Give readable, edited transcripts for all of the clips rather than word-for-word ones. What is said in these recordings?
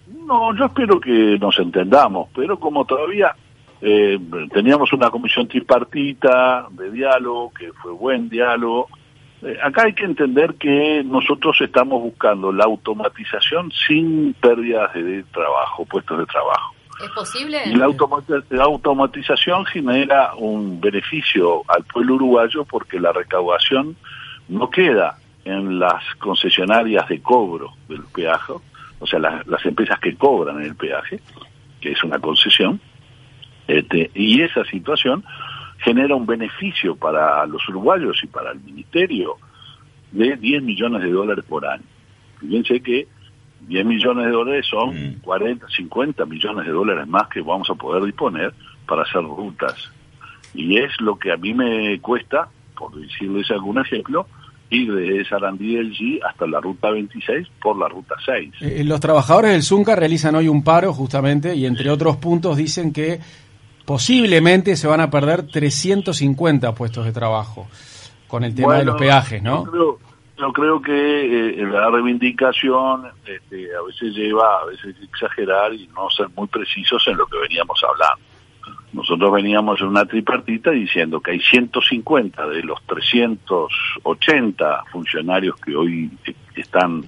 No, yo espero que nos entendamos, pero como todavía teníamos una comisión tripartita de diálogo, que fue buen diálogo, acá hay que entender que nosotros estamos buscando la automatización sin pérdidas de trabajo, puestos de trabajo. ¿Es posible? Y la automatización genera un beneficio al pueblo uruguayo porque la recaudación no queda en las concesionarias de cobro del peaje, o sea, las empresas que cobran el peaje, que es una concesión, y esa situación genera un beneficio para los uruguayos y para el ministerio de $10 millones por año. Fíjense que $10 millones son 40, 50 millones de dólares más que vamos a poder disponer para hacer rutas. Y es lo que a mí me cuesta, por decirles algún ejemplo, ir desde Sarandí del G hasta la ruta 26 por la ruta 6. Los trabajadores del Zunca realizan hoy un paro justamente y entre otros puntos dicen que posiblemente se van a perder 350 puestos de trabajo con el tema de los peajes, ¿no? Yo creo que la reivindicación a veces lleva a veces exagerar y no ser muy precisos en lo que veníamos hablando. Nosotros veníamos en una tripartita diciendo que hay 150 de los 380 funcionarios que hoy están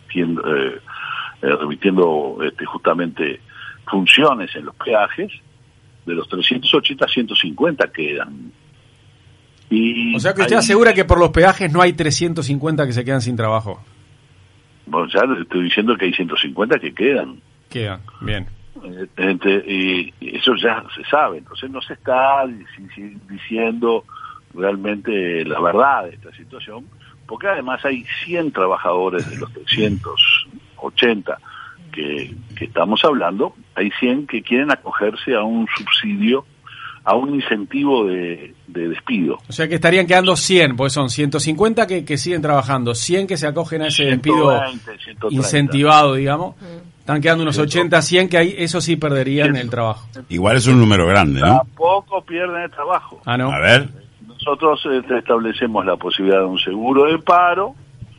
revirtiendo justamente funciones en los peajes. De los 380, 150 quedan. O sea que usted asegura que por los peajes no hay 350 que se quedan sin trabajo. Bueno, ya le estoy diciendo que hay 150 que quedan. Quedan, bien. Y eso ya se sabe, entonces no se está diciendo realmente la verdad de esta situación, porque además hay 100 trabajadores de los 380 que estamos hablando, hay 100 que quieren acogerse a un subsidio, a un incentivo de despido. O sea que estarían quedando 100, porque son 150 que siguen trabajando, 100 que se acogen a ese 120, despido incentivado, digamos. Están quedando unos 80, 100 que ahí, eso sí perderían el trabajo. Igual es un número grande, ¿no? Tampoco pierden el trabajo. Ah, ¿no? A ver. Nosotros establecemos la posibilidad de un seguro de paro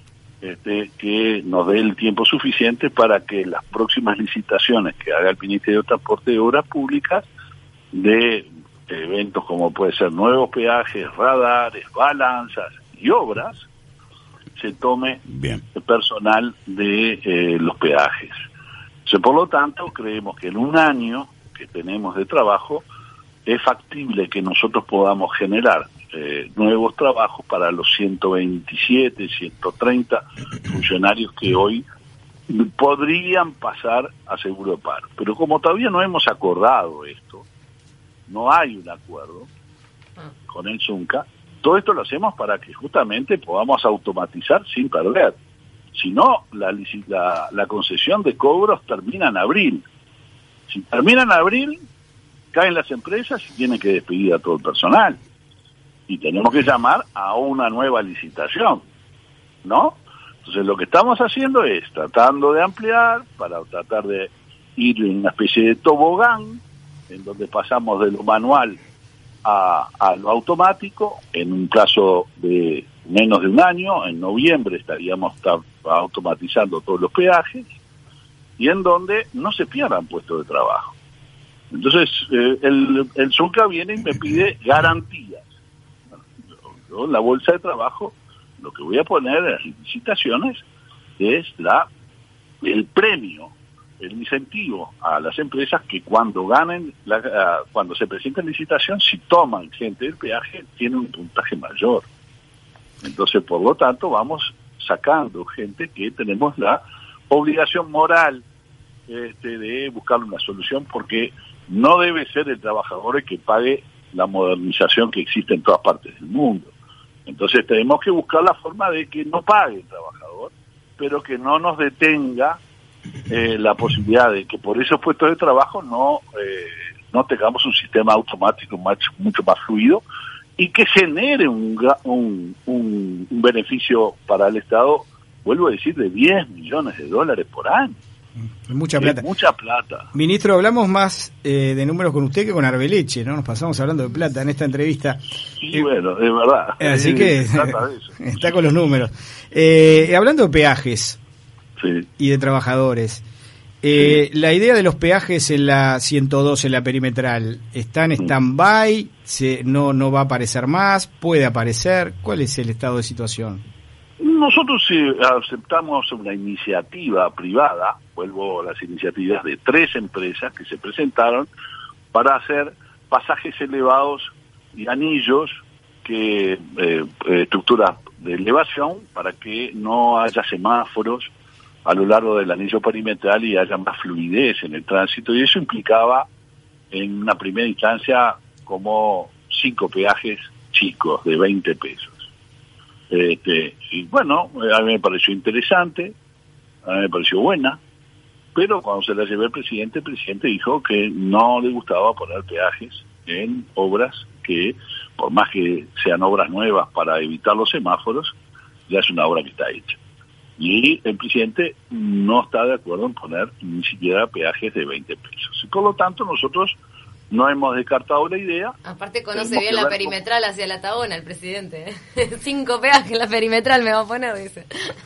que nos dé el tiempo suficiente para que las próximas licitaciones que haga el Ministerio de Transporte y Obras Públicas de eventos como puede ser nuevos peajes, radares, balanzas y obras, se tome personal de los peajes. Por lo tanto, creemos que en un año que tenemos de trabajo es factible que nosotros podamos generar nuevos trabajos para los 127, 130 funcionarios que hoy podrían pasar a seguro de paro. Pero como todavía no hemos acordado esto, no hay un acuerdo con el Zunca, todo esto lo hacemos para que justamente podamos automatizar sin perder. Si no, la concesión de cobros termina en abril. Si termina en abril, caen las empresas y tienen que despedir a todo el personal. Y tenemos que llamar a una nueva licitación, ¿no? Entonces lo que estamos haciendo es tratando de ampliar para tratar de ir en una especie de tobogán en donde pasamos de lo manual a lo automático en un plazo de menos de un año. En noviembre estaríamos automatizando todos los peajes y en donde no se pierdan puestos de trabajo. Entonces el Zunca viene y me pide garantías. Yo en la bolsa de trabajo lo que voy a poner en las licitaciones es el premio, el incentivo a las empresas que cuando ganen, cuando se presenten licitación, si toman gente del peaje, tienen un puntaje mayor. Entonces, por lo tanto, vamos sacando gente que tenemos la obligación moral de buscar una solución, porque no debe ser el trabajador el que pague la modernización que existe en todas partes del mundo. Entonces tenemos que buscar la forma de que no pague el trabajador, pero que no nos detenga la posibilidad de que por esos puestos de trabajo no tengamos un sistema automático mucho más fluido y que genere un beneficio para el Estado, vuelvo a decir, de $10 millones por año. Mucha plata. Mucha plata. Ministro, hablamos más de números con usted que con Arbeleche, ¿no? Nos pasamos hablando de plata en esta entrevista. Sí, bueno, es verdad. Así que está con los números. Hablando de peajes y de trabajadores, La idea de los peajes en la 102, en la perimetral, ¿está en stand-by? ¿No va a aparecer más? ¿Puede aparecer? ¿Cuál es el estado de situación? Nosotros aceptamos una iniciativa privada, vuelvo a las iniciativas de 3 empresas que se presentaron para hacer pasajes elevados y anillos, que estructuras de elevación, para que no haya semáforos a lo largo del anillo perimetral y haya más fluidez en el tránsito, y eso implicaba en una primera instancia como 5 peajes chicos de 20 pesos. Y bueno, a mí me pareció interesante, a mí me pareció buena, pero cuando se la llevé al presidente, el presidente dijo que no le gustaba poner peajes en obras que, por más que sean obras nuevas para evitar los semáforos, ya es una obra que está hecha. Y el presidente no está de acuerdo en poner ni siquiera peajes de 20 pesos. Y por lo tanto, nosotros no hemos descartado la idea. Aparte conoce bien la perimetral hacia la Tabona, el presidente. 5 peajes en la perimetral me va a poner, dice.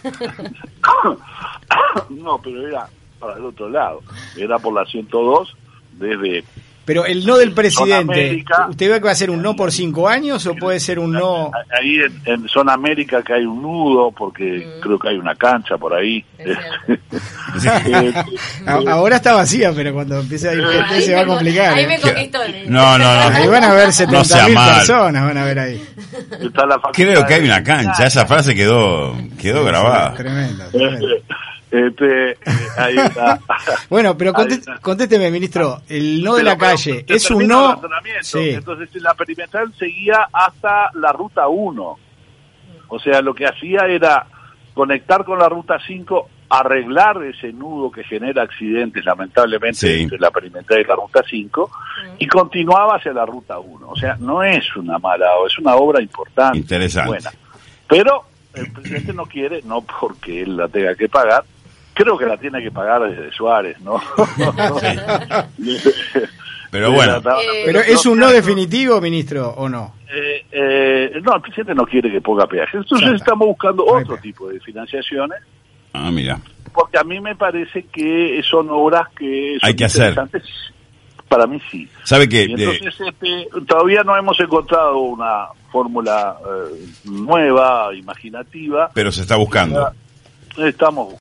No, pero era para el otro lado. Era por la 102 desde... Pero el no del presidente, América, ¿usted ve que va a ser un no por 5 años o puede ser un no? Ahí en Zona América, que hay un nudo, porque creo que hay una cancha por ahí. Ahora está vacía, pero cuando empiece a ir gente se va a complicar. Ahí me conquistó. No. Ahí van a ver 70.000 personas, van a ver ahí. Creo que hay una cancha, esa frase quedó grabada. Tremendo. Ahí está. Bueno, pero contésteme, ministro, el no de la calle, ¿es un no? Sí. Entonces la perimetral seguía hasta la ruta 1. O sea, lo que hacía era conectar con la ruta 5, arreglar ese nudo que genera accidentes, lamentablemente, entre la perimetral y la ruta 5, y continuaba hacia la ruta 1. O sea, no es una mala obra, es una obra importante. Interesante. Buena. Pero el presidente no quiere, no porque él la tenga que pagar, creo que la tiene que pagar desde Suárez, ¿no? Pero bueno. ¿Pero es un no definitivo, ministro, o no? No, el presidente no quiere que ponga peajes. Entonces estamos buscando otro tipo de financiaciones. Ah, mira. Porque a mí me parece que son obras que son hay que hacer. Para mí sí. ¿Sabe qué? Entonces todavía no hemos encontrado una fórmula nueva, imaginativa. Pero se está buscando. Estamos